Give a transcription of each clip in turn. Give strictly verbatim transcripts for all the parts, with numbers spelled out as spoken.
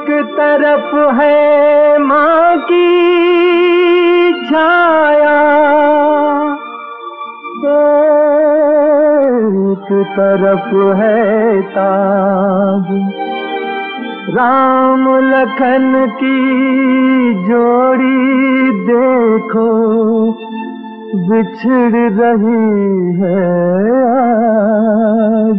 एक तरफ है माँ की छाया, एक तरफ है ताज। राम लखन की जोड़ी देखो बिछड़ रही है आज।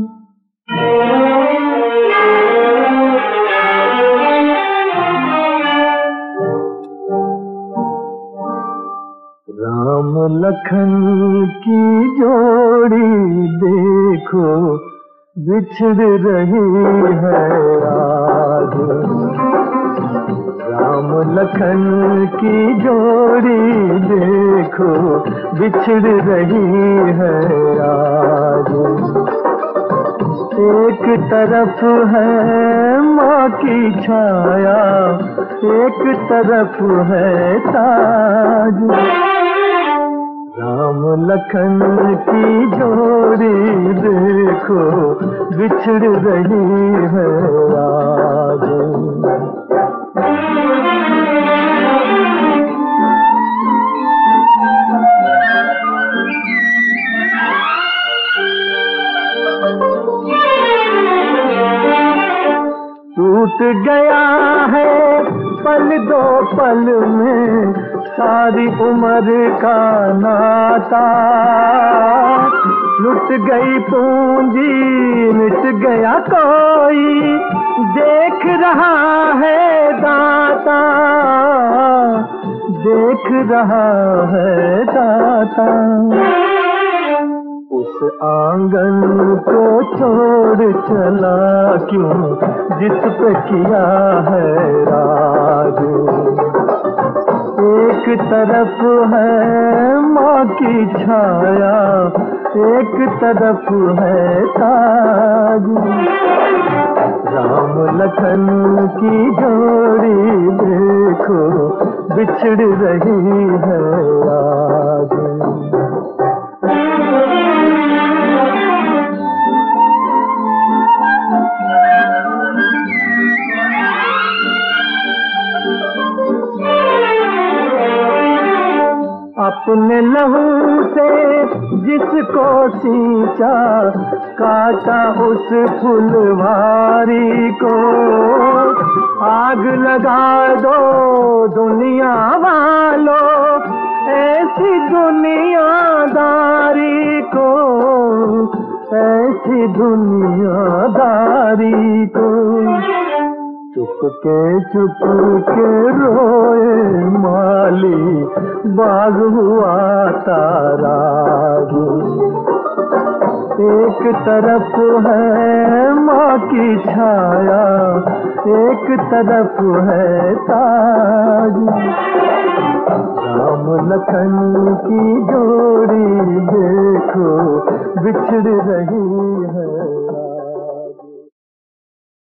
राम लखन की जोड़ी देखो बिछड़ रही है आज। राम लखन की जोड़ी देखो बिछड़ रही है आज। एक तरफ है माँ की छाया, एक तरफ है ताज। राम लखन की जोड़ी देखो बिछड़ रही है आज। टूट गया है पल दो पल में सारी उम्र का नाता। लुट गई पूंजी मिट गया कोई देख रहा है दाता, देख रहा है दाता। उस आंगन को छोड़ चला क्यों जिस पे किया है राज। एक तरफ है माँ की छाया, एक तरफ है ताज। राम लखन की जोड़ी देखो बिछड़ रही है आज। अपने लहू से जिसको सींचा काटा उस फुलवारी को। आग लगा दो दुनिया वालों ऐसी दुनियादारी को, ऐसी दुनियादारी को। चुपके चुपके रोए माली बाग हुआ ताराज। एक तरफ है माँ की छाया, एक तरफ है ताज। राम लखन की जोड़ी देखो बिछड़ रही है।